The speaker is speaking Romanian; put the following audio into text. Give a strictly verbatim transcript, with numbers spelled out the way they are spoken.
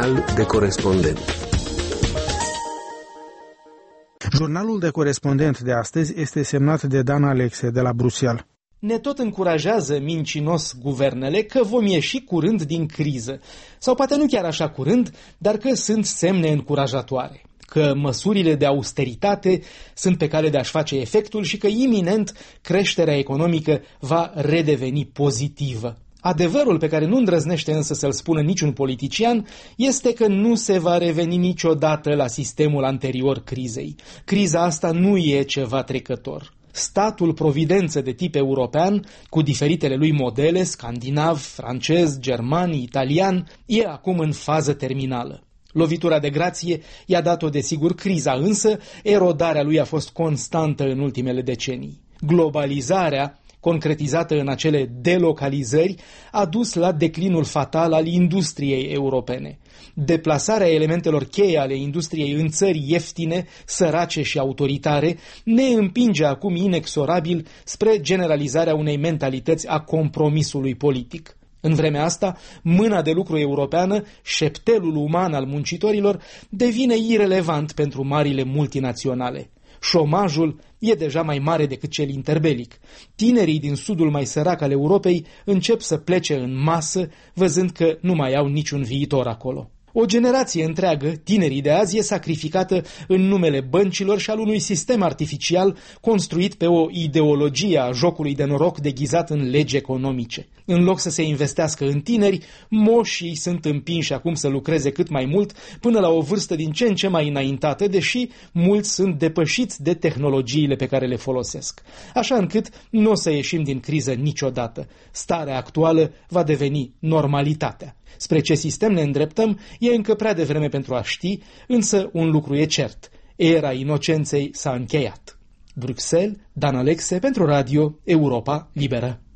Jurnal de corespondent. Jurnalul de corespondent de astăzi este semnat de Dan Alexe de la Bruxelles. Ne tot încurajează mincinos guvernele că vom ieși curând din criză. Sau poate nu chiar așa curând, dar că sunt semne încurajatoare. Că măsurile de austeritate sunt pe cale de a-și face efectul și că iminent creșterea economică va redeveni pozitivă. Adevărul pe care nu îndrăznește însă să-l spună niciun politician este că nu se va reveni niciodată la sistemul anterior crizei. Criza asta nu e ceva trecător. Statul providență de tip european, cu diferitele lui modele, scandinav, francez, german, italian, e acum în fază terminală. Lovitura de grație i-a dat-o desigur criza, însă erodarea lui a fost constantă în ultimele decenii. Globalizarea, concretizată în acele delocalizări, a dus la declinul fatal al industriei europene. Deplasarea elementelor cheie ale industriei în țări ieftine, sărace și autoritare ne împinge acum inexorabil spre generalizarea unei mentalități a compromisului politic. În vremea asta, mâna de lucru europeană, șeptelul uman al muncitorilor, devine irelevant pentru marile multinaționale. Șomajul e deja mai mare decât cel interbelic. Tinerii din sudul mai sărac al Europei încep să plece în masă, văzând că nu mai au niciun viitor acolo. O generație întreagă, tinerii de azi, e sacrificată în numele băncilor și al unui sistem artificial construit pe o ideologie a jocului de noroc deghizat în legi economice. În loc să se investească în tineri, moșii sunt împinși acum să lucreze cât mai mult până la o vârstă din ce în ce mai înaintată, deși mulți sunt depășiți de tehnologiile pe care le folosesc. Așa încât nu o să ieșim din criză niciodată. Starea actuală va deveni normalitatea. Spre ce sistem ne îndreptăm e încă prea devreme pentru a ști, însă un lucru e cert. Era inocenței s-a încheiat. Bruxelles, Dan Alexe pentru Radio Europa Liberă.